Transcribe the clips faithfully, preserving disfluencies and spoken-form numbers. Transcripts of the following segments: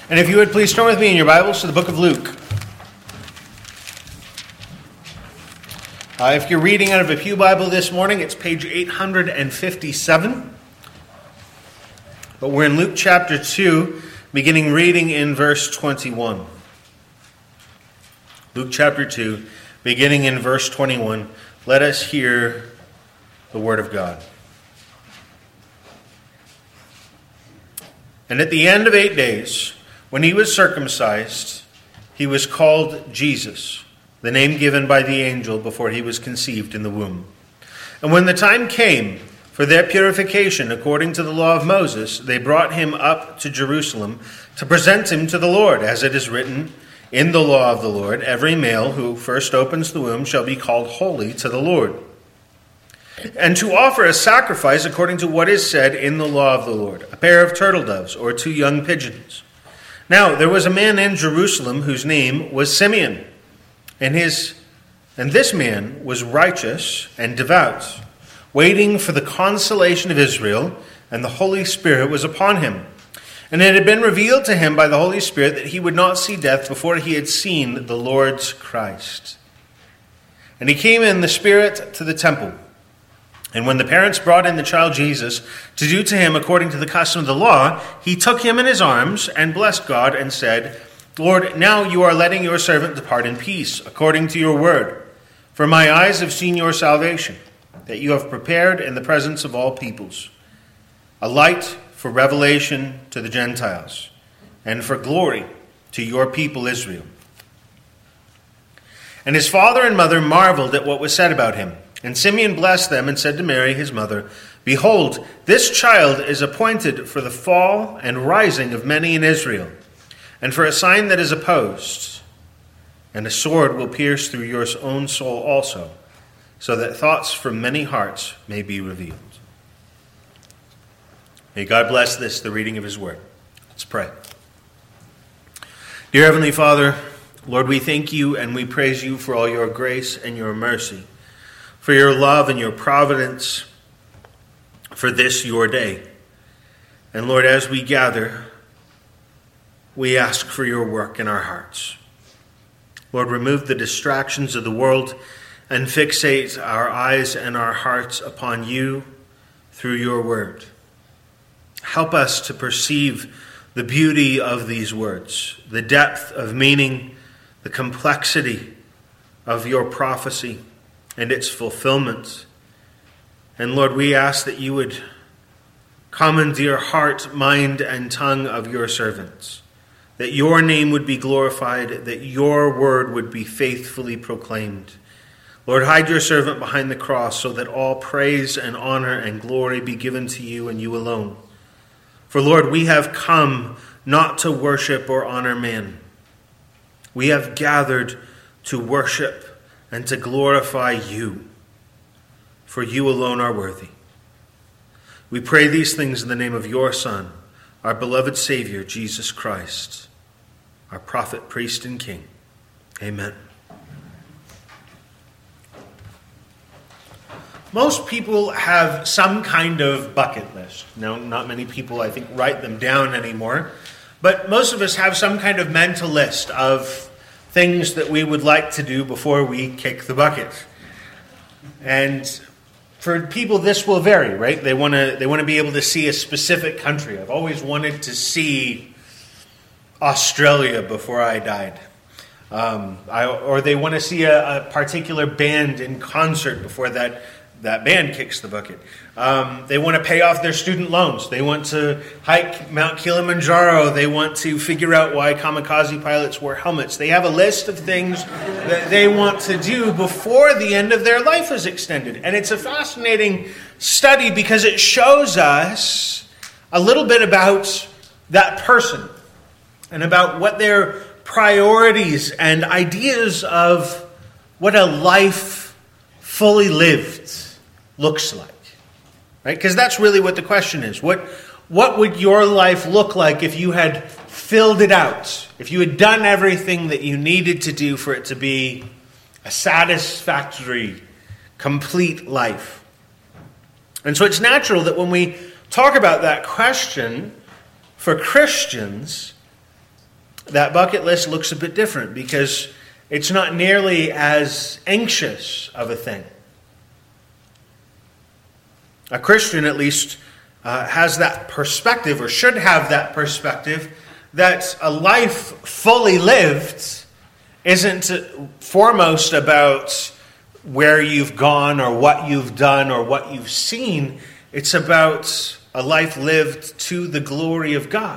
And if you would please turn with me in your Bibles to the book of Luke. Uh, if you're reading out of a Pew Bible this morning, it's page eight hundred fifty-seven. But we're in Luke chapter two, beginning reading in verse twenty-one. Luke chapter two, beginning in verse twenty-one. Let us hear the word of God. And at the end of eight days, when he was circumcised, he was called Jesus, the name given by the angel before he was conceived in the womb. And when the time came for their purification according to the law of Moses, they brought him up to Jerusalem to present him to the Lord, as it is written in the law of the Lord, every male who first opens the womb shall be called holy to the Lord, and to offer a sacrifice according to what is said in the law of the Lord, a pair of turtle doves or two young pigeons. Now there was a man in Jerusalem whose name was Simeon, and his and this man was righteous and devout, waiting for the consolation of Israel, and the Holy Spirit was upon him. And it had been revealed to him by the Holy Spirit that he would not see death before he had seen the Lord's Christ. And he came in the Spirit to the temple. And when the parents brought in the child Jesus to do to him according to the custom of the law, he took him in his arms and blessed God and said, Lord, now you are letting your servant depart in peace, according to your word. For my eyes have seen your salvation, that you have prepared in the presence of all peoples, a light for revelation to the Gentiles, and for glory to your people Israel. And his father and mother marveled at what was said about him. And Simeon blessed them and said to Mary, his mother, Behold, this child is appointed for the fall and rising of many in Israel, and for a sign that is opposed. And a sword will pierce through your own soul also, so that thoughts from many hearts may be revealed. May God bless this, the reading of his word. Let's pray. Dear Heavenly Father, Lord, we thank you and we praise you for all your grace and your mercy, for your love and your providence, for this your day. And Lord, as we gather, we ask for your work in our hearts. Lord, remove the distractions of the world and fixate our eyes and our hearts upon you through your word. Help us to perceive the beauty of these words, the depth of meaning, the complexity of your prophecy and its fulfillment. And Lord, we ask that you would commandeer heart, mind, and tongue of your servants, that your name would be glorified, that your word would be faithfully proclaimed. Lord, hide your servant behind the cross so that all praise and honor and glory be given to you and you alone. For Lord, we have come not to worship or honor man. We have gathered to worship and to glorify you, for you alone are worthy. We pray these things in the name of your Son, our beloved Savior, Jesus Christ, our prophet, priest, and king. Amen. Most people have some kind of bucket list. Now, not many people, I think, write them down anymore, but most of us have some kind of mental list of things that we would like to do before we kick the bucket. And for people, this will vary, right? They want to they want to be able to see a specific country. I've always wanted to see Australia before I died. Um, I, or they want to see a, a particular band in concert before that that band kicks the bucket. Um, they want to pay off their student loans. They want to hike Mount Kilimanjaro. They want to figure out why kamikaze pilots wear helmets. They have a list of things that they want to do before the end of their life is extended. And it's a fascinating study because it shows us a little bit about that person and about what their priorities and ideas of what a life fully lived looks like, right? Because that's really what the question is. What, what would your life look like if you had filled it out? If you had done everything that you needed to do for it to be a satisfactory, complete life? And so it's natural that when we talk about that question for Christians, that bucket list looks a bit different because it's not nearly as anxious of a thing. A Christian, at least, uh, has that perspective, or should have that perspective, that a life fully lived isn't foremost about where you've gone or what you've done or what you've seen. It's about a life lived to the glory of God.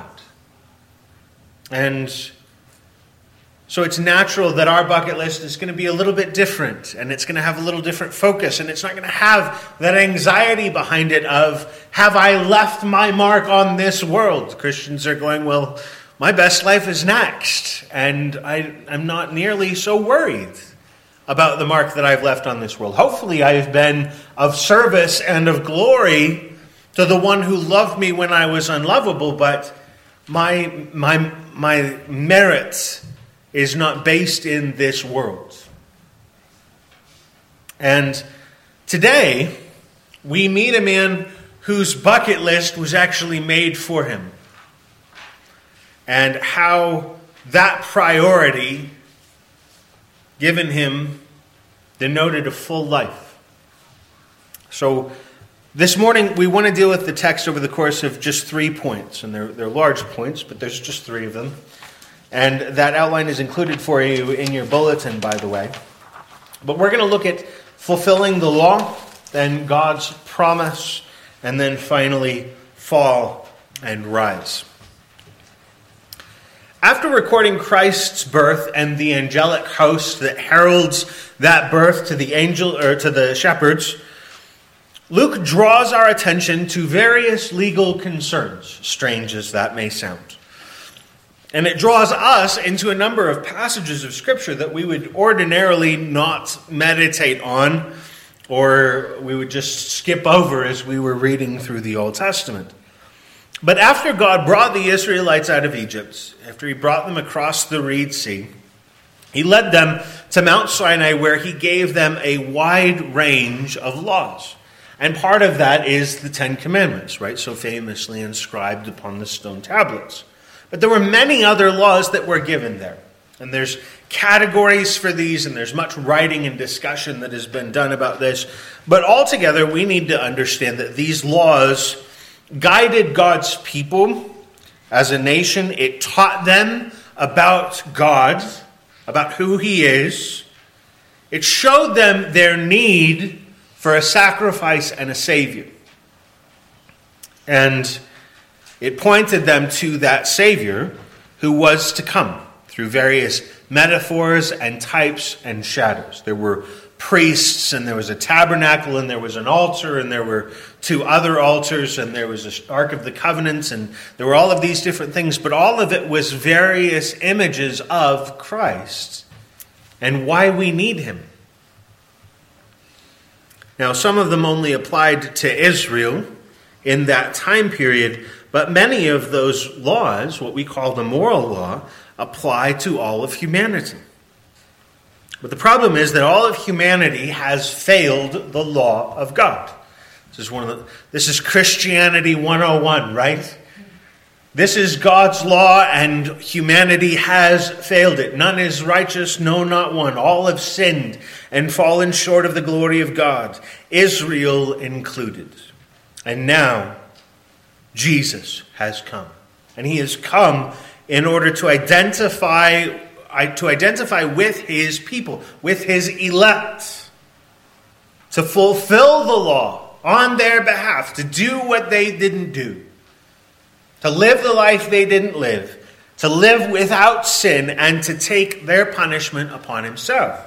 And so it's natural that our bucket list is going to be a little bit different, and it's going to have a little different focus, and it's not going to have that anxiety behind it of, have I left my mark on this world? Christians are going, well, my best life is next, and I, I'm not nearly so worried about the mark that I've left on this world. Hopefully I've been of service and of glory to the one who loved me when I was unlovable, but my, my, my merit is not based in this world. And today, we meet a man whose bucket list was actually made for him, and how that priority given him denoted a full life. So this morning, we want to deal with the text over the course of just three points, and they're, they're large points, but there's just three of them. And that outline is included for you in your bulletin, by the way. But we're going to look at fulfilling the law, then God's promise, and then finally fall and rise. After recording Christ's birth and the angelic host that heralds that birth to the angel or to the shepherds, Luke draws our attention to various legal concerns, strange as that may sound. And it draws us into a number of passages of Scripture that we would ordinarily not meditate on, or we would just skip over as we were reading through the Old Testament. But after God brought the Israelites out of Egypt, after he brought them across the Reed Sea, he led them to Mount Sinai, where he gave them a wide range of laws. And part of that is the Ten Commandments, right? So famously inscribed upon the stone tablets. But there were many other laws that were given there. And there's categories for these, and there's much writing and discussion that has been done about this. But altogether, we need to understand that these laws guided God's people as a nation. It taught them about God, about who he is. It showed them their need for a sacrifice and a Savior. And it pointed them to that Savior who was to come through various metaphors and types and shadows. There were priests, and there was a tabernacle, and there was an altar, and there were two other altars, and there was an Ark of the Covenant, and there were all of these different things, but all of it was various images of Christ and why we need him. Now, some of them only applied to Israel in that time period, but many of those laws, what we call the moral law, apply to all of humanity. But the problem is that all of humanity has failed the law of God. This is one of the, this is Christianity one oh one, right? This is God's law, and humanity has failed it. None is righteous, no, not one. All have sinned and fallen short of the glory of God, Israel included. And now, Jesus has come. And he has come in order to identify, to identify with his people, with his elect, to fulfill the law on their behalf, to do what they didn't do, to live the life they didn't live, to live without sin, and to take their punishment upon himself.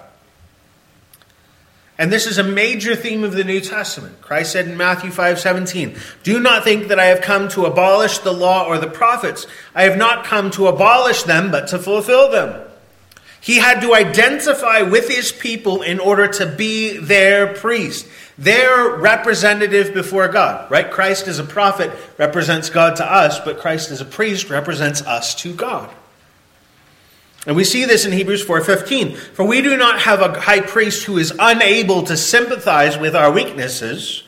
And this is a major theme of the New Testament. Christ said in Matthew five seventeen, "Do not think that I have come to abolish the law or the prophets. I have not come to abolish them, but to fulfill them." He had to identify with his people in order to be their priest, their representative before God, right? Christ as a prophet represents God to us, but Christ as a priest represents us to God. And we see this in Hebrews four fifteen. "For we do not have a high priest who is unable to sympathize with our weaknesses,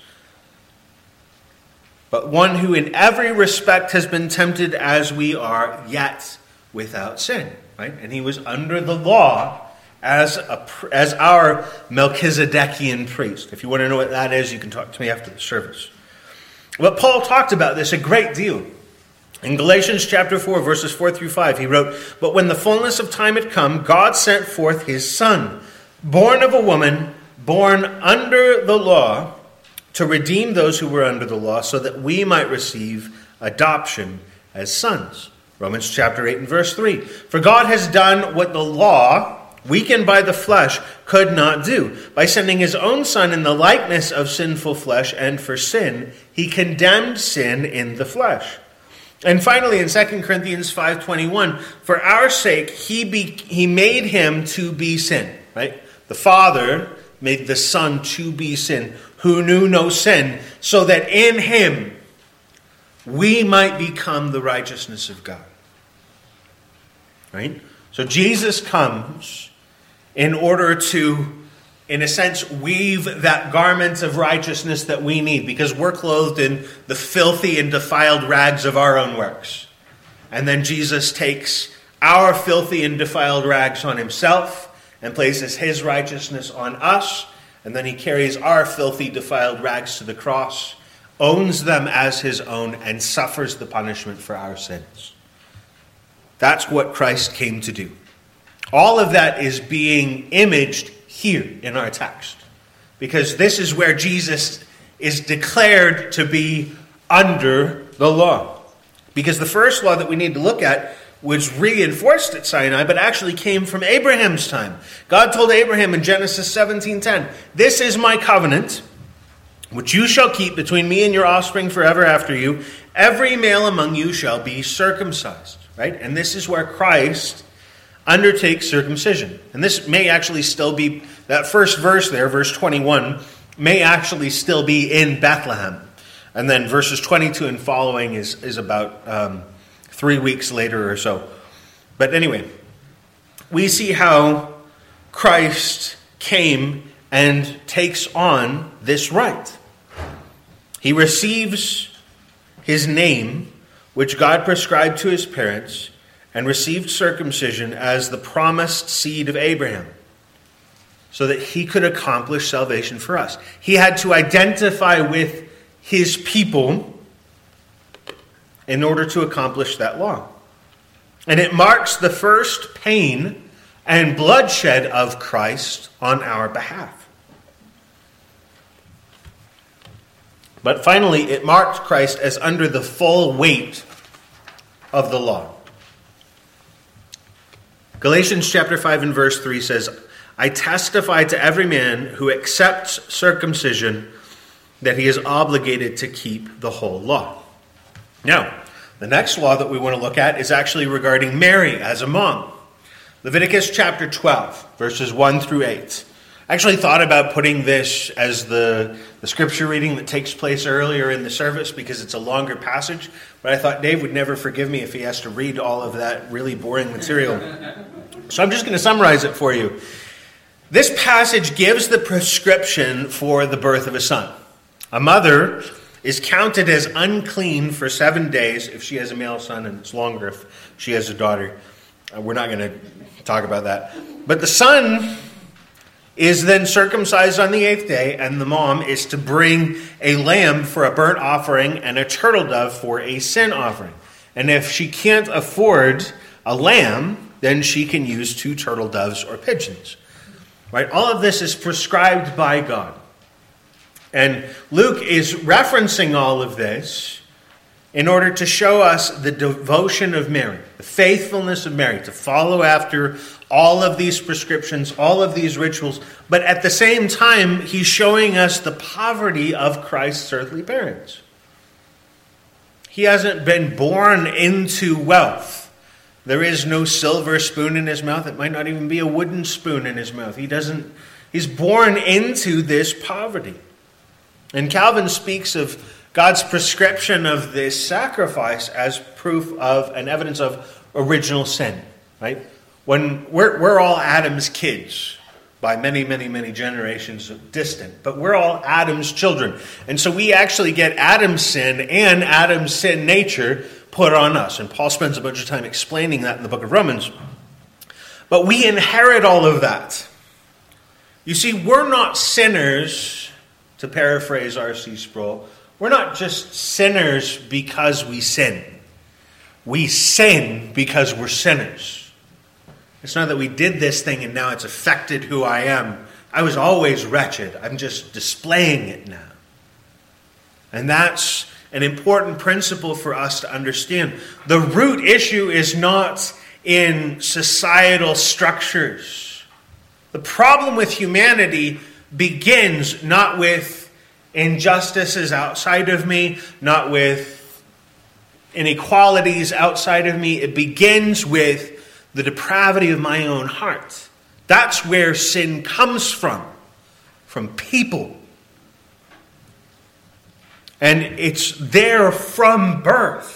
but one who in every respect has been tempted as we are, yet without sin, right? And he was under the law as a as our Melchizedekian priest. If you want to know what that is, you can talk to me after the service. But Paul talked about this a great deal. In Galatians chapter four, verses four through five, he wrote, "But when the fullness of time had come, God sent forth his Son, born of a woman, born under the law, to redeem those who were under the law, so that we might receive adoption as sons." Romans chapter eight and verse three. "For God has done what the law, weakened by the flesh, could not do. By sending his own Son in the likeness of sinful flesh, and for sin, he condemned sin in the flesh." And finally, in Second Corinthians five twenty-one, "For our sake he be, he made him to be sin." Right? The Father made the Son to be sin, who knew no sin, so that in him we might become the righteousness of God. Right? So Jesus comes in order to, in a sense, weave that garment of righteousness that we need, because we're clothed in the filthy and defiled rags of our own works. And then Jesus takes our filthy and defiled rags on himself and places his righteousness on us. And then he carries our filthy, defiled rags to the cross, owns them as his own, and suffers the punishment for our sins. That's what Christ came to do. All of that is being imaged here in our text, because this is where Jesus is declared to be under the law. Because the first law that we need to look at was reinforced at Sinai, but actually came from Abraham's time. God told Abraham in Genesis seventeen ten, "This is my covenant, which you shall keep between me and your offspring forever after you. Every male among you shall be circumcised." Right? And this is where Christ undertakes circumcision. And this may actually still be, that first verse there, verse twenty-one, may actually still be in Bethlehem. And then verses twenty-two and following is, is about um, three weeks later or so. But anyway, we see how Christ came and takes on this right. He receives his name, which God prescribed to his parents, and received circumcision as the promised seed of Abraham, so that he could accomplish salvation for us. He had to identify with his people in order to accomplish that law. And it marks the first pain and bloodshed of Christ on our behalf. But finally, it marked Christ as under the full weight of the law. Galatians chapter five and verse three says, "I testify to every man who accepts circumcision that he is obligated to keep the whole law." Now, the next law that we want to look at is actually regarding Mary as a mom. Leviticus chapter twelve, verses one through eight. I actually thought about putting this as the, the scripture reading that takes place earlier in the service, because it's a longer passage. But I thought Dave would never forgive me if he has to read all of that really boring material. So I'm just going to summarize it for you. This passage gives the prescription for the birth of a son. A mother is counted as unclean for seven days if she has a male son, and it's longer if she has a daughter. Uh, we're not going to talk about that. But the son is then circumcised on the eighth day, and the mom is to bring a lamb for a burnt offering and a turtle dove for a sin offering. And if she can't afford a lamb, then she can use two turtle doves or pigeons. Right? All of this is prescribed by God. And Luke is referencing all of this in order to show us the devotion of Mary, the faithfulness of Mary, to follow after all of these prescriptions, all of these rituals. But at the same time, he's showing us the poverty of Christ's earthly parents. He hasn't been born into wealth. There is no silver spoon in his mouth. It might not even be a wooden spoon in his mouth. He doesn't, he's born into this poverty. And Calvin speaks of God's prescription of this sacrifice as proof of and evidence of original sin, right? When we're, we're all Adam's kids by many, many, many generations distant, but we're all Adam's children. And so we actually get Adam's sin and Adam's sin nature put on us. And Paul spends a bunch of time explaining that in the book of Romans. But we inherit all of that. You see, we're not sinners, to paraphrase R C Sproul. We're not just sinners because we sin. We sin because we're sinners. It's not that we did this thing and now it's affected who I am. I was always wretched. I'm just displaying it now. And that's an important principle for us to understand. The root issue is not in societal structures. The problem with humanity begins not with injustices outside of me, not with inequalities outside of me. It begins with the depravity of my own heart. That's where sin comes from, from people. And it's there from birth.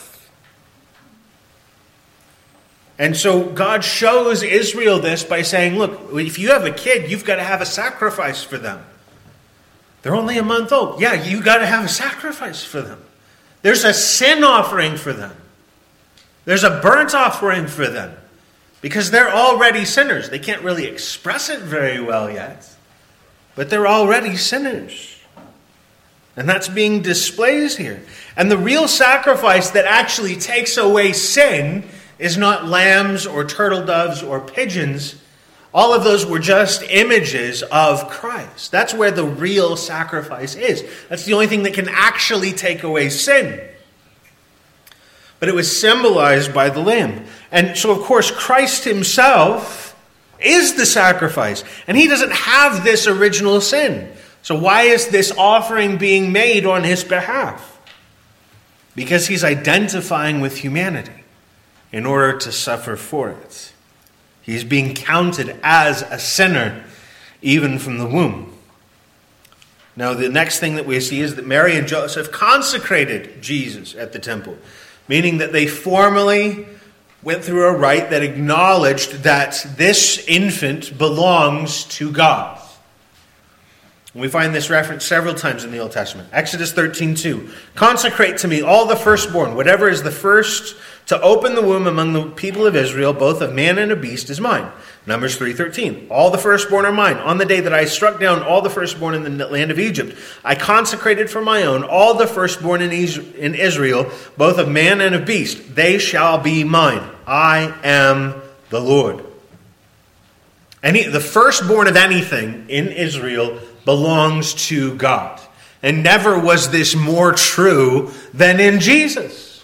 And so God shows Israel this by saying, look, if you have a kid, you've got to have a sacrifice for them. They're only a month old. Yeah, you got to have a sacrifice for them. There's a sin offering for them. There's a burnt offering for them. Because they're already sinners. They can't really express it very well yet. But they're already sinners. And that's being displayed here. And the real sacrifice that actually takes away sin is not lambs or turtle doves or pigeons. All of those were just images of Christ. That's where the real sacrifice is. That's the only thing that can actually take away sin. But it was symbolized by the lamb. And so, of course, Christ himself is the sacrifice. And he doesn't have this original sin. So why is this offering being made on his behalf? Because he's identifying with humanity in order to suffer for it. He's being counted as a sinner even from the womb. Now, the next thing that we see is that Mary and Joseph consecrated Jesus at the temple, meaning that they formally went through a rite that acknowledged that this infant belongs to God. And we find this reference several times in the Old Testament. Exodus thirteen two. Consecrate to me all the firstborn. Whatever is the first to open the womb among the people of Israel, both of man and of beast, is mine. Numbers three thirteen. All the firstborn are mine. On the day that I struck down all the firstborn in the land of Egypt, I consecrated for my own all the firstborn in Israel, both of man and of beast. They shall be mine. I am the Lord. Any, the firstborn of anything in Israel belongs to God. And never was this more true than in Jesus.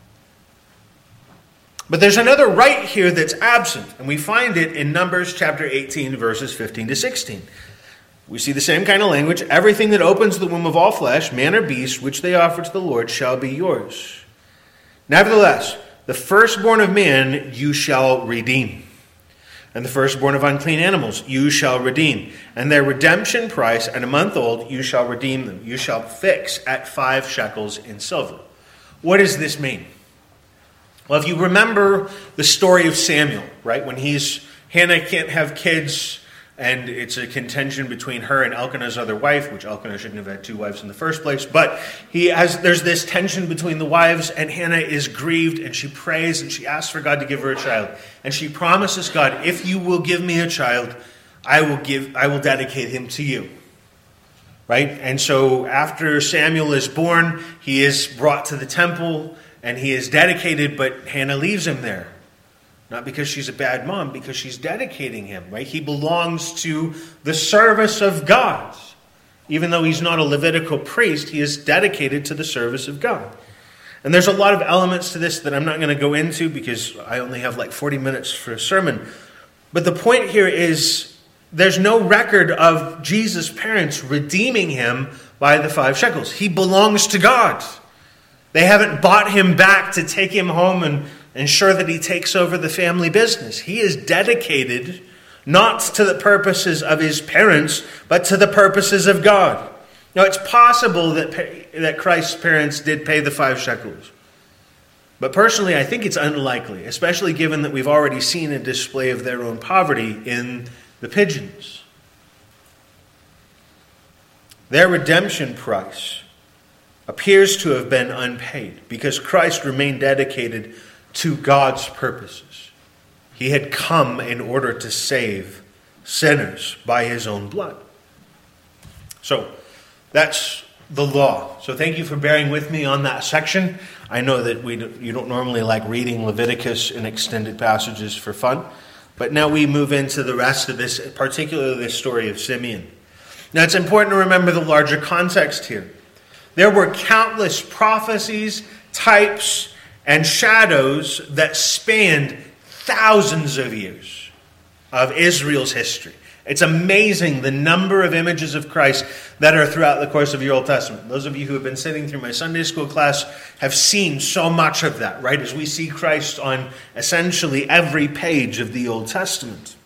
But there's another rite here that's absent, and we find it in Numbers chapter eighteen, verses fifteen to sixteen. We see the same kind of language. Everything that opens the womb of all flesh, man or beast, which they offer to the Lord, shall be yours. Nevertheless, the firstborn of man you shall redeem. And the firstborn of unclean animals you shall redeem. And their redemption price at a month old you shall redeem them. You shall fix at five shekels in silver. What does this mean? Well, if you remember the story of Samuel, right? When he's, Hannah can't have kids, and it's a contention between her and Elkanah's other wife, which Elkanah shouldn't have had two wives in the first place. But he has, there's this tension between the wives, and Hannah is grieved, and she prays, and she asks for God to give her a child. And she promises God, if you will give me a child, I will give, I will dedicate him to you. Right? And so after Samuel is born, he is brought to the temple, and he is dedicated, but Hannah leaves him there. Not because she's a bad mom, because she's dedicating him, right? He belongs to the service of God. Even though he's not a Levitical priest, he is dedicated to the service of God. And there's a lot of elements to this that I'm not going to go into because I only have like forty minutes for a sermon. But the point here is there's no record of Jesus' parents redeeming him by the five shekels. He belongs to God. They haven't bought him back to take him home and ensure that he takes over the family business. He is dedicated not to the purposes of his parents, but to the purposes of God. Now, it's possible that, that Christ's parents did pay the five shekels. But personally, I think it's unlikely, especially given that we've already seen a display of their own poverty in the pigeons. Their redemption price appears to have been unpaid because Christ remained dedicated to God's purposes. He had come in order to save sinners by his own blood. So that's the law. So thank you for bearing with me on that section. I know that we don't, you don't normally like reading Leviticus in extended passages for fun, but now we move into the rest of this, particularly this story of Simeon. Now it's important to remember the larger context here. There were countless prophecies, types, and shadows that spanned thousands of years of Israel's history. It's amazing the number of images of Christ that are throughout the course of your Old Testament. Those of you who have been sitting through my Sunday school class have seen so much of that, right? As we see Christ on essentially every page of the Old Testament.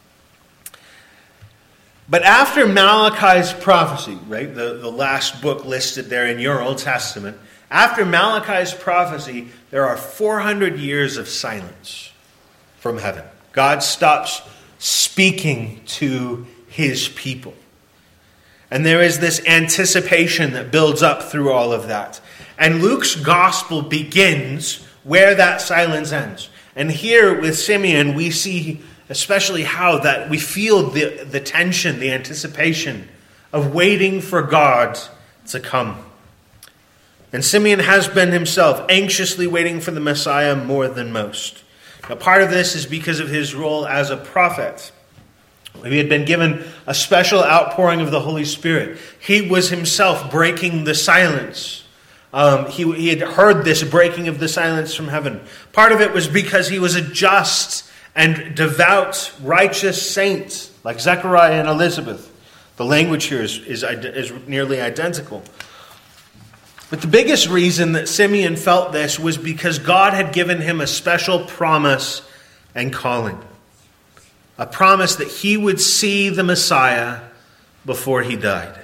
But after Malachi's prophecy, right, the, the last book listed there in your Old Testament, after Malachi's prophecy, there are four hundred years of silence from heaven. God stops speaking to his people. And there is this anticipation that builds up through all of that. And Luke's gospel begins where that silence ends. And here with Simeon, we see especially how that we feel the, the tension, the anticipation of waiting for God to come. And Simeon has been himself anxiously waiting for the Messiah more than most. Now, part of this is because of his role as a prophet. He had been given a special outpouring of the Holy Spirit. He was himself breaking the silence. Um, he, he had heard this breaking of the silence from heaven. Part of it was because he was a just and devout, righteous saint, like Zechariah and Elizabeth. The language here is, is, is nearly identical. But the biggest reason that Simeon felt this was because God had given him a special promise and calling. A promise that he would see the Messiah before he died.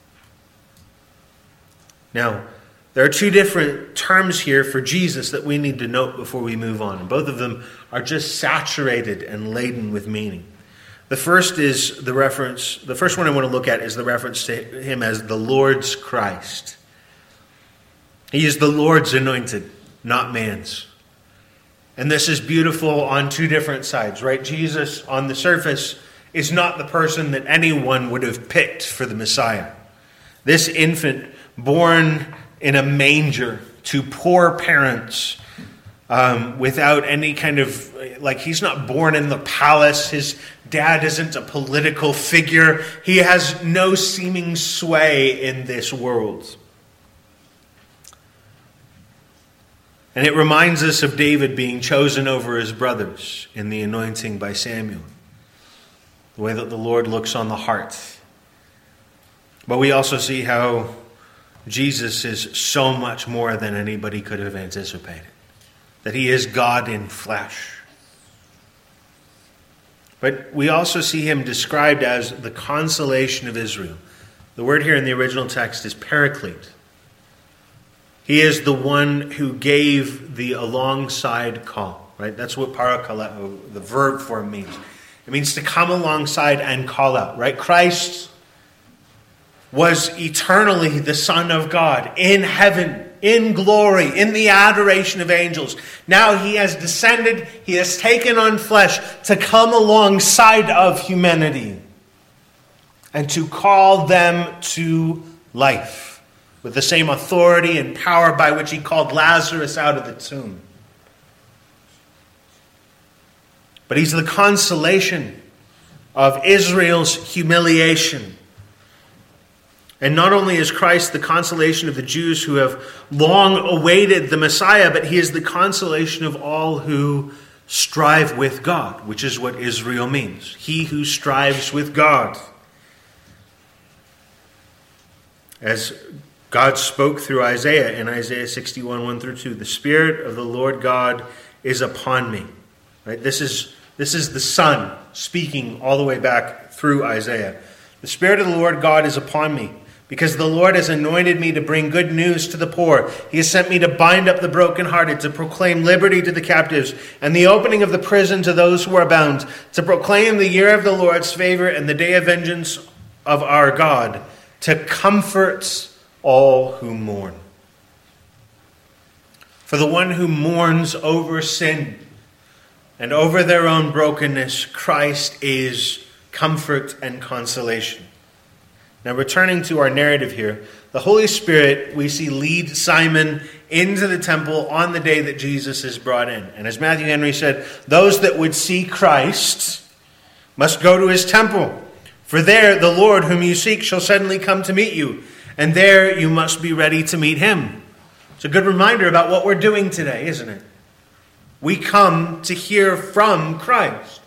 Now, there are two different terms here for Jesus that we need to note before we move on. And both of them are just saturated and laden with meaning. The first is the reference, the first one I want to look at is the reference to him as the Lord's Christ. He is the Lord's anointed, not man's. And this is beautiful on two different sides, right? Jesus, on the surface, is not the person that anyone would have picked for the Messiah. This infant, born in a manger to poor parents, um, without any kind of, like, he's not born in the palace. His dad isn't a political figure. He has no seeming sway in this world. And it reminds us of David being chosen over his brothers in the anointing by Samuel. The way that the Lord looks on the heart. But we also see how Jesus is so much more than anybody could have anticipated. That he is God in flesh. But we also see him described as the consolation of Israel. The word here in the original text is paraclete. He is the one who gave the alongside call, right? That's what parakaleo, the verb form, means. It means to come alongside and call out, right? Christ was eternally the Son of God in heaven, in glory, in the adoration of angels. Now he has descended, he has taken on flesh to come alongside of humanity and to call them to life. With the same authority and power by which he called Lazarus out of the tomb. But he's the consolation of Israel's humiliation. And not only is Christ the consolation of the Jews who have long awaited the Messiah, but he is the consolation of all who strive with God, which is what Israel means. He who strives with God. As God spoke through Isaiah in Isaiah sixty-one, one through two. The Spirit of the Lord God is upon me. Right? This is, this is the Son speaking all the way back through Isaiah. The Spirit of the Lord God is upon me, because the Lord has anointed me to bring good news to the poor. He has sent me to bind up the brokenhearted, to proclaim liberty to the captives, and the opening of the prison to those who are bound, to proclaim the year of the Lord's favor and the day of vengeance of our God, to comfort all who mourn. For the one who mourns over sin and over their own brokenness, Christ is comfort and consolation. Now, returning to our narrative here, the Holy Spirit, we see, lead Simon into the temple on the day that Jesus is brought in. And as Matthew Henry said, those that would see Christ must go to his temple. For there the Lord whom you seek shall suddenly come to meet you. And there you must be ready to meet him. It's a good reminder about what we're doing today, isn't it? We come to hear from Christ.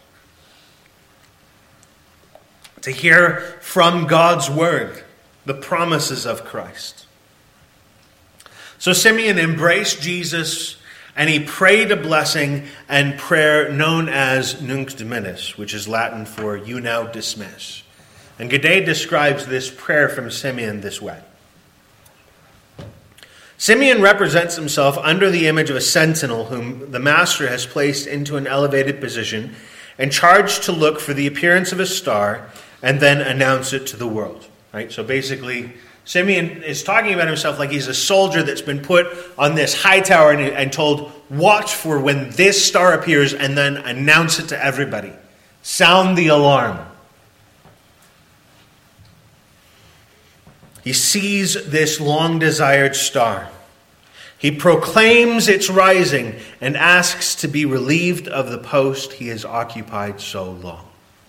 To hear from God's word, the promises of Christ. So Simeon embraced Jesus and he prayed a blessing and prayer known as Nunc Dimittis, which is Latin for you now dismiss. And Godet describes this prayer from Simeon this way. Simeon represents himself under the image of a sentinel whom the master has placed into an elevated position and charged to look for the appearance of a star and then announce it to the world. Right? So basically, Simeon is talking about himself like he's a soldier that's been put on this high tower and, and told, watch for when this star appears and then announce it to everybody. Sound the alarm. He sees this long-desired star. He proclaims its rising and asks to be relieved of the post he has occupied so long.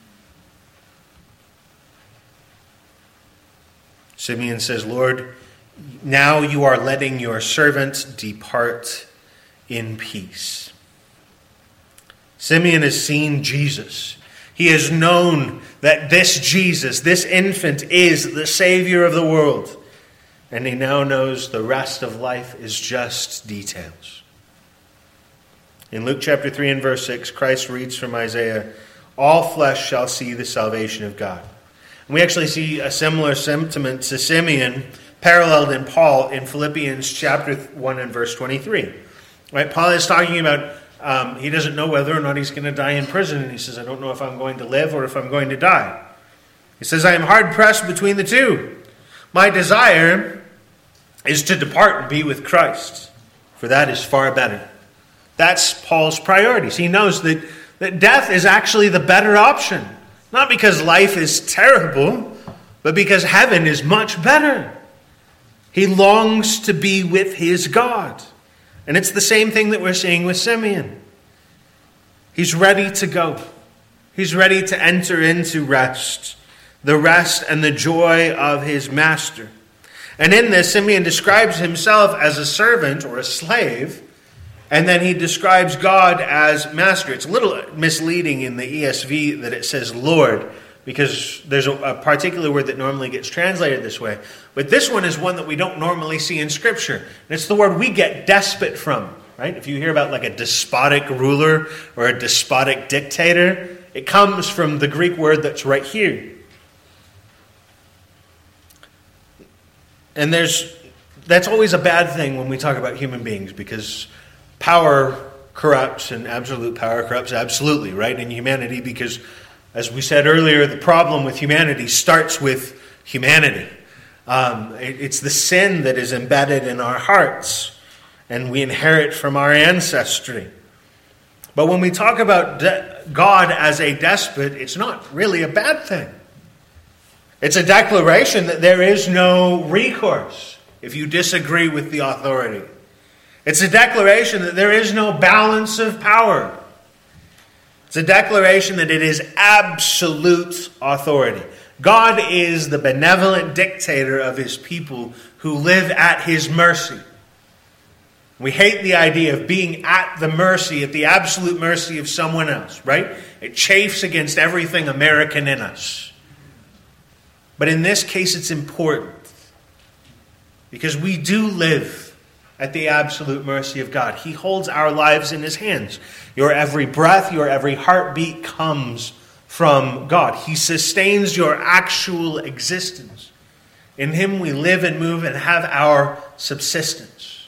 Simeon says, Lord, now you are letting your servant depart in peace. Simeon has seen Jesus. He has known that this Jesus, this infant, is the Savior of the world. And he now knows the rest of life is just details. In Luke chapter three and verse six, Christ reads from Isaiah, all flesh shall see the salvation of God. And we actually see a similar sentiment to Simeon paralleled in Paul in Philippians chapter one and verse twenty-three. Right? Paul is talking about um, he doesn't know whether or not he's going to die in prison. And he says, I don't know if I'm going to live or if I'm going to die. He says, I am hard pressed between the two. My desire is to depart and be with Christ, for that is far better. That's Paul's priorities. He knows that, that death is actually the better option. Not because life is terrible, but because heaven is much better. He longs to be with his God. And it's the same thing that we're seeing with Simeon. He's ready to go. He's ready to enter into rest. The rest and the joy of his master. And in this, Simeon describes himself as a servant or a slave, and then he describes God as master. It's a little misleading in the E S V that it says Lord, because there's a, a particular word that normally gets translated this way. But this one is one that we don't normally see in Scripture. And it's the word we get despot from, right? If you hear about like a despotic ruler or a despotic dictator, it comes from the Greek word that's right here. And there's that's always a bad thing when we talk about human beings, because power corrupts and absolute power corrupts absolutely, right, in humanity, because, as we said earlier, the problem with humanity starts with humanity. Um, it, it's the sin that is embedded in our hearts, and we inherit from our ancestry. But when we talk about de- God as a despot, it's not really a bad thing. It's a declaration that there is no recourse if you disagree with the authority. It's a declaration that there is no balance of power. It's a declaration that it is absolute authority. God is the benevolent dictator of his people who live at his mercy. We hate the idea of being at the mercy, at the absolute mercy of someone else, right? It chafes against everything American in us. But in this case, it's important, because we do live at the absolute mercy of God. He holds our lives in his hands. Your every breath, your every heartbeat comes from God. He sustains your actual existence. In him we live and move and have our subsistence.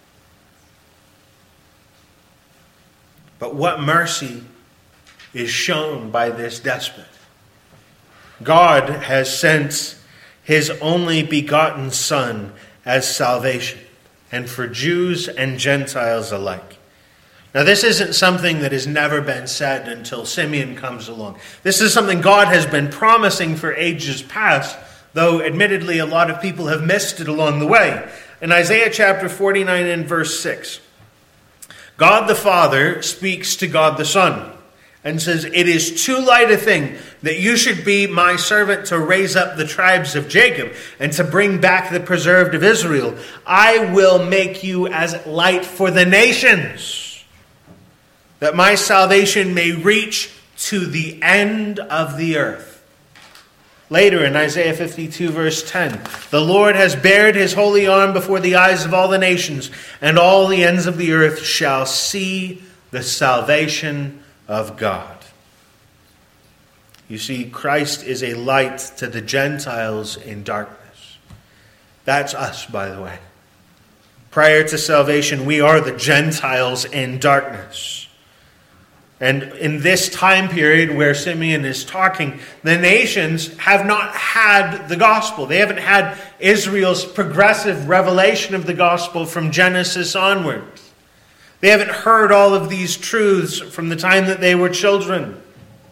But what mercy is shown by this despot? God has sent his only begotten Son as salvation. and for Jews and Gentiles alike. Now, this isn't something that has never been said until Simeon comes along. This is something God has been promising for ages past, though admittedly a lot of people have missed it along the way. In Isaiah chapter forty-nine and verse six, God the Father speaks to God the Son and says, "It is too light a thing that you should be my servant to raise up the tribes of Jacob and to bring back the preserved of Israel. I will make you as light for the nations, that my salvation may reach to the end of the earth." Later in Isaiah fifty-two verse ten, "The Lord has bared his holy arm before the eyes of all the nations, and all the ends of the earth shall see the salvation of God." You see, Christ is a light to the Gentiles in darkness. That's us, by the way. Prior to salvation, we are the Gentiles in darkness. And in this time period where Simeon is talking, the nations have not had the gospel. They haven't had Israel's progressive revelation of the gospel from Genesis onward. They haven't heard all of these truths from the time that they were children.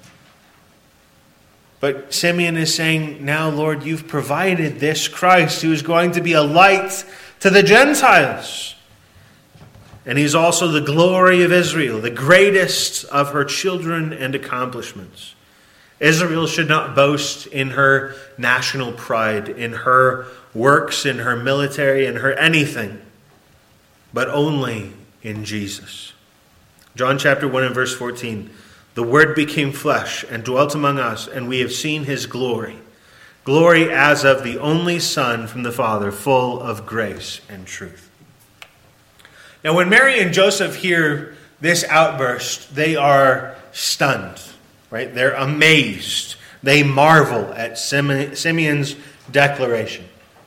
But Simeon is saying, now, Lord, you've provided this Christ who is going to be a light to the Gentiles. And he's also the glory of Israel, the greatest of her children and accomplishments. Israel should not boast in her national pride, in her works, in her military, in her anything, but only in Jesus. John chapter one and verse fourteen, "The Word became flesh and dwelt among us, and we have seen his glory. Glory as of the only Son from the Father, full of grace and truth." Now, when Mary and Joseph hear this outburst, they are stunned, right? They're amazed. They marvel at Simeon's declaration.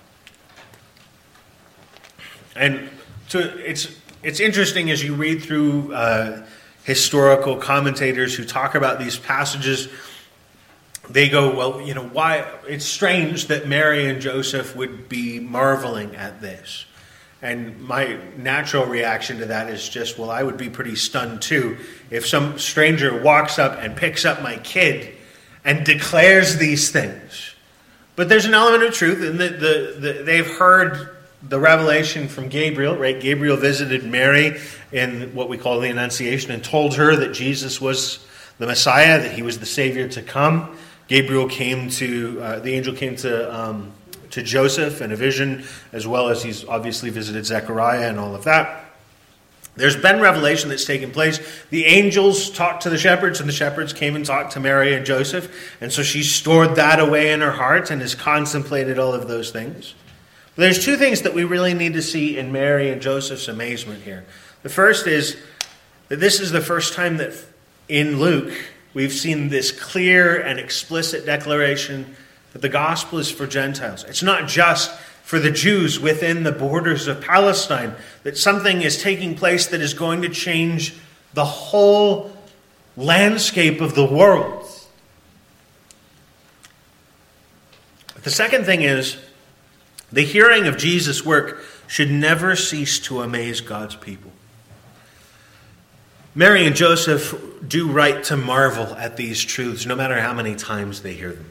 And so it's it's interesting as you read through uh, historical commentators who talk about these passages. They go, well, you know, why? It's strange that Mary and Joseph would be marveling at this. And my natural reaction to that is just, well, I would be pretty stunned too if some stranger walks up and picks up my kid and declares these things. But there's an element of truth in that the, the, they've heard the revelation from Gabriel, right? Gabriel visited Mary in what we call the Annunciation and told her that Jesus was the Messiah, that he was the Savior to come. Gabriel came to, uh, the angel came to... Um, to Joseph in a vision, as well as he's obviously visited Zechariah and all of that. There's been revelation that's taken place. The angels talked to the shepherds, and the shepherds came and talked to Mary and Joseph. And so she stored that away in her heart and has contemplated all of those things. But there's two things that we really need to see in Mary and Joseph's amazement here. The first is that this is the first time that in Luke we've seen this clear and explicit declaration that the gospel is for Gentiles. It's not just for the Jews within the borders of Palestine. That something is taking place that is going to change the whole landscape of the world. The second thing is, the hearing of Jesus' work should never cease to amaze God's people. Mary and Joseph do right to marvel at these truths, no matter how many times they hear them.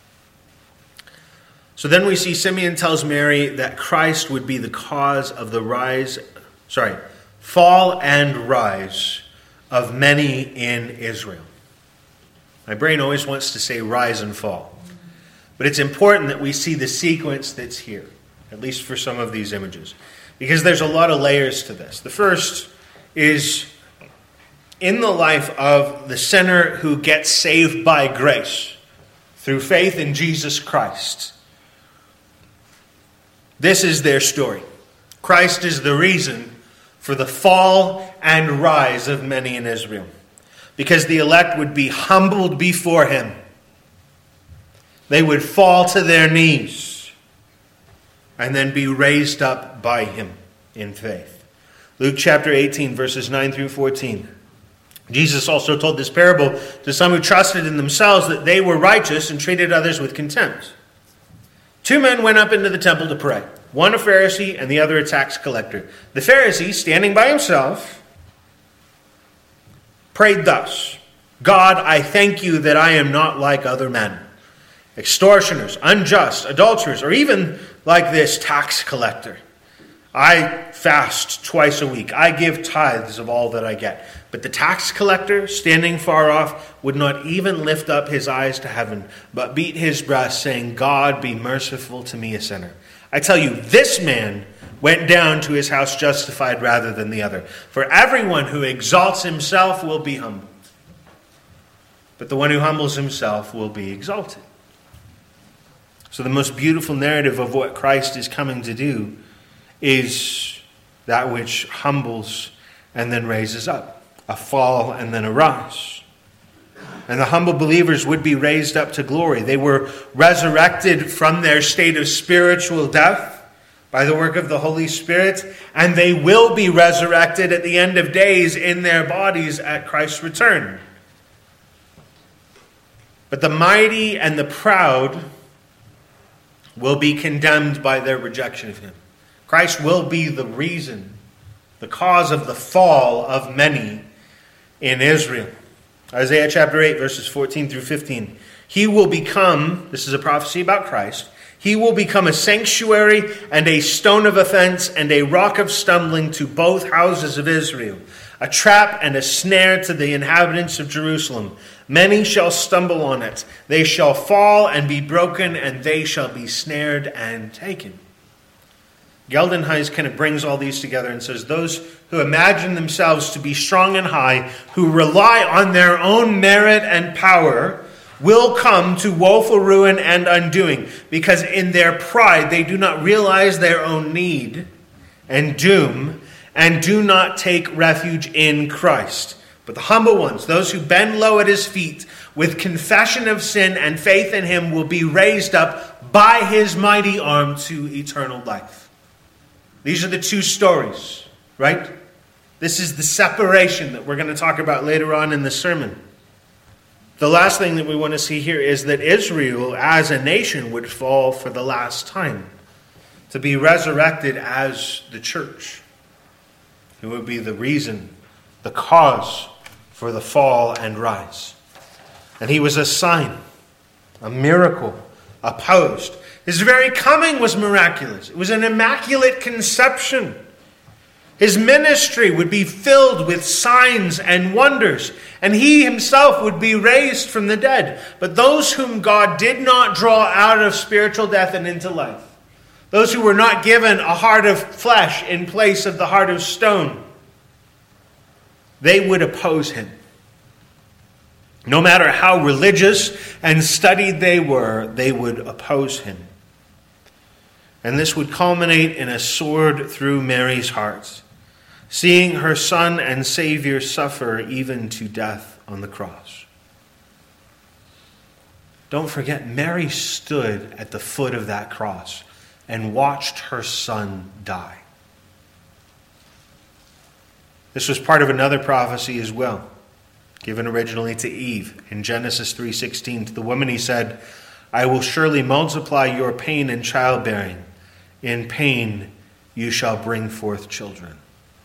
So then we see Simeon tells Mary that Christ would be the cause of the rise, sorry, fall and rise of many in Israel. My brain always wants to say rise and fall. But it's important that we see the sequence that's here, at least for some of these images, because there's a lot of layers to this. The first is in the life of the sinner who gets saved by grace through faith in Jesus Christ. This is their story. Christ is the reason for the fall and rise of many in Israel, because the elect would be humbled before him. They would fall to their knees and then be raised up by him in faith. Luke chapter eighteen, verses nine through fourteen. Jesus also told this parable to some who trusted in themselves that they were righteous and treated others with contempt. Two men went up into the temple to pray, one a Pharisee and the other a tax collector. The Pharisee, standing by himself, prayed thus, God, I thank you that I am not like other men, extortioners, unjust, adulterers, or even like this tax collector. I fast twice a week. I give tithes of all that I get. But the tax collector, standing far off, would not even lift up his eyes to heaven, but beat his breast, saying, God, be merciful to me, a sinner. I tell you, this man went down to his house justified rather than the other. For everyone who exalts himself will be humbled, but the one who humbles himself will be exalted. So the most beautiful narrative of what Christ is coming to do is that which humbles and then raises up, a fall and then a rise. And the humble believers would be raised up to glory. They were resurrected from their state of spiritual death by the work of the Holy Spirit, and they will be resurrected at the end of days in their bodies at Christ's return. But the mighty and the proud will be condemned by their rejection of him. Christ will be the reason, the cause of the fall of many in Israel. Isaiah chapter eight, verses fourteen through fifteen. He will become, this is a prophecy about Christ, he will become a sanctuary and a stone of offense and a rock of stumbling to both houses of Israel, a trap and a snare to the inhabitants of Jerusalem. Many shall stumble on it. They shall fall and be broken, and they shall be snared and taken. Geldenhuys kind of brings all these together and says, those who imagine themselves to be strong and high, who rely on their own merit and power, will come to woeful ruin and undoing, because in their pride they do not realize their own need and doom, and do not take refuge in Christ. But the humble ones, those who bend low at his feet with confession of sin and faith in him, will be raised up by his mighty arm to eternal life. These are the two stories, right? This is the separation that we're going to talk about later on in the sermon. The last thing that we want to see here is that Israel as a nation would fall for the last time, to be resurrected as the church. It would be the reason, the cause for the fall and rise. And he was a sign, a miracle, opposed. His very coming was miraculous. It was an immaculate conception. His ministry would be filled with signs and wonders, and he himself would be raised from the dead. But those whom God did not draw out of spiritual death and into life, those who were not given a heart of flesh in place of the heart of stone, they would oppose him. No matter how religious and studied they were, they would oppose him. And this would culminate in a sword through Mary's heart, seeing her son and Savior suffer even to death on the cross. Don't forget, Mary stood at the foot of that cross and watched her son die. This was part of another prophecy as well, given originally to Eve. In Genesis three sixteen, to the woman he said, I will surely multiply your pain in childbearing. In pain you shall bring forth children.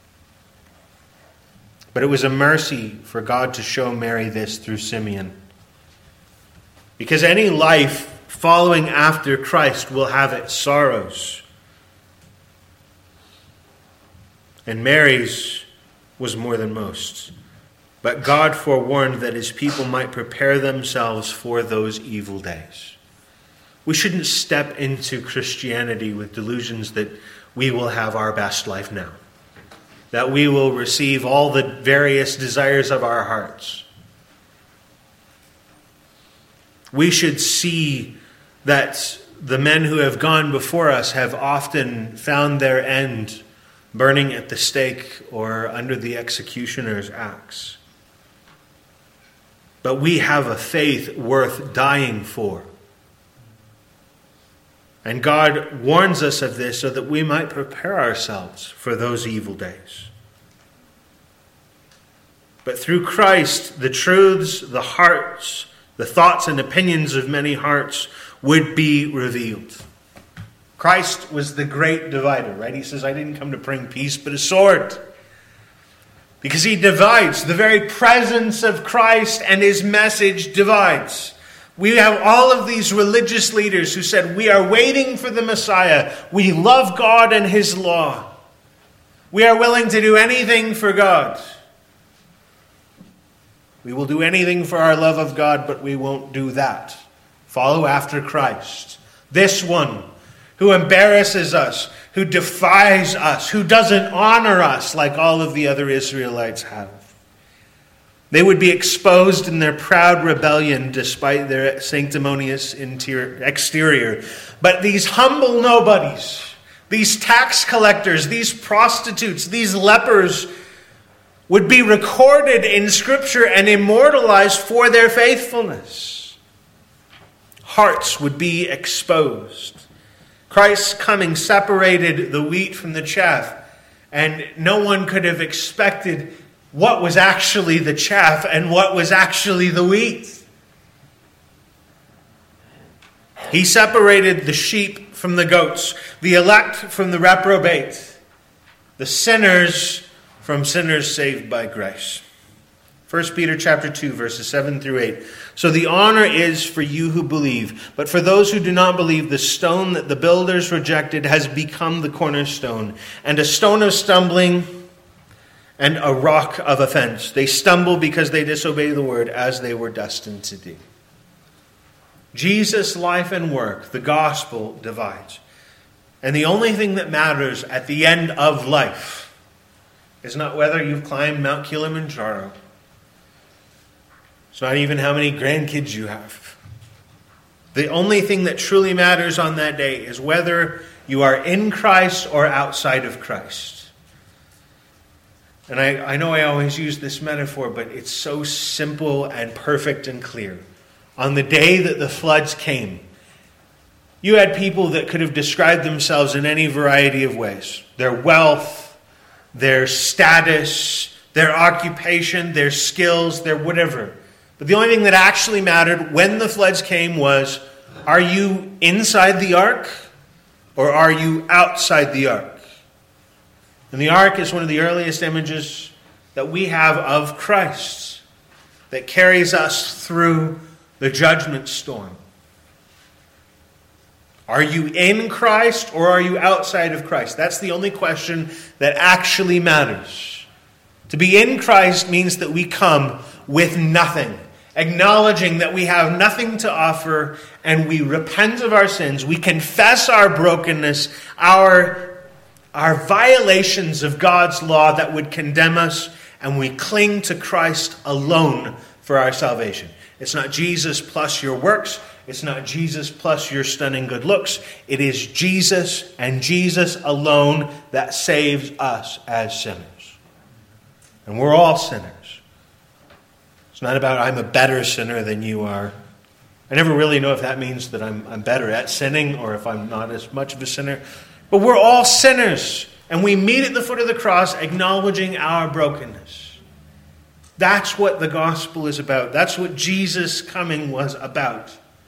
But it was a mercy for God to show Mary this through Simeon. Because any life following after Christ will have its sorrows. And Mary's was more than most. But God forewarned that his people might prepare themselves for those evil days. We shouldn't step into Christianity with delusions that we will have our best life now, that we will receive all the various desires of our hearts. We should see that the men who have gone before us have often found their end burning at the stake or under the executioner's axe. But we have a faith worth dying for. And God warns us of this so that we might prepare ourselves for those evil days. But through Christ, the truths, the hearts, the thoughts and opinions of many hearts would be revealed. Christ was the great divider, right? He says, I didn't come to bring peace, but a sword. Because he divides. The very presence of Christ and his message divides. We have all of these religious leaders who said, we are waiting for the Messiah. We love God and his law. We are willing to do anything for God. We will do anything for our love of God, but we won't do that. Follow after Christ. This one who embarrasses us, who defies us, who doesn't honor us like all of the other Israelites have. They would be exposed in their proud rebellion despite their sanctimonious interior, exterior. But these humble nobodies, these tax collectors, these prostitutes, these lepers would be recorded in Scripture and immortalized for their faithfulness. Hearts would be exposed. Christ's coming separated the wheat from the chaff, and no one could have expected what was actually the chaff and what was actually the wheat. He separated the sheep from the goats, the elect from the reprobate, the sinners from sinners saved by grace. First Peter chapter two, verses seven through eight. So the honor is for you who believe, but for those who do not believe, the stone that the builders rejected has become the cornerstone, and a stone of stumbling and a rock of offense. They stumble because they disobey the word, as they were destined to do. Jesus' life and work, the gospel, divides. And the only thing that matters at the end of life is not whether you've climbed Mount Kilimanjaro. It's not even how many grandkids you have. The only thing that truly matters on that day is whether you are in Christ or outside of Christ. And I, I know I always use this metaphor, but it's so simple and perfect and clear. On the day that the floods came, you had people that could have described themselves in any variety of ways. Their wealth, their status, their occupation, their skills, their whatever. But the only thing that actually mattered when the floods came was, are you inside the ark or are you outside the ark? And the ark is one of the earliest images that we have of Christ that carries us through the judgment storm. Are you in Christ or are you outside of Christ? That's the only question that actually matters. To be in Christ means that we come with nothing, acknowledging that we have nothing to offer, and we repent of our sins. We confess our brokenness, our, our violations of God's law that would condemn us, and we cling to Christ alone for our salvation. It's not Jesus plus your works. It's not Jesus plus your stunning good looks. It is Jesus and Jesus alone that saves us as sinners. And we're all sinners. It's not about I'm a better sinner than you are. I never really know if that means that I'm, I'm better at sinning or if I'm not as much of a sinner. But we're all sinners. And we meet at the foot of the cross acknowledging our brokenness. That's what the gospel is about. That's what Jesus' coming was about.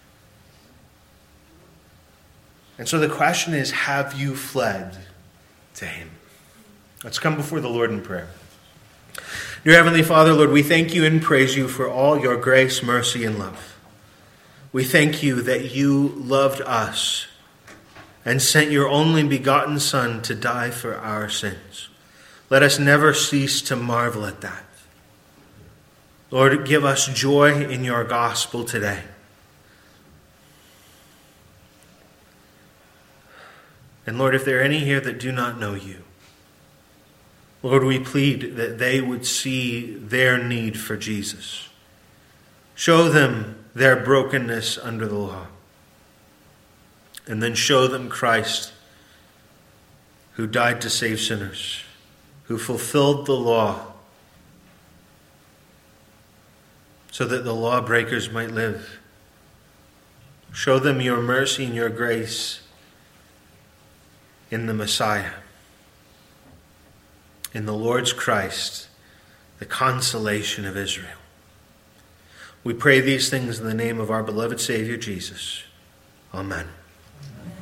And so the question is, have you fled to him? Let's come before the Lord in prayer. Dear Heavenly Father, Lord, we thank you and praise you for all your grace, mercy, and love. We thank you that you loved us and sent your only begotten Son to die for our sins. Let us never cease to marvel at that. Lord, give us joy in your gospel today. And Lord, if there are any here that do not know you, Lord, we plead that they would see their need for Jesus. Show them their brokenness under the law. And then show them Christ, who died to save sinners, who fulfilled the law so that the lawbreakers might live. Show them your mercy and your grace in the Messiah, in the Lord's Christ, the consolation of Israel. We pray these things in the name of our beloved Savior Jesus. Amen. Amen.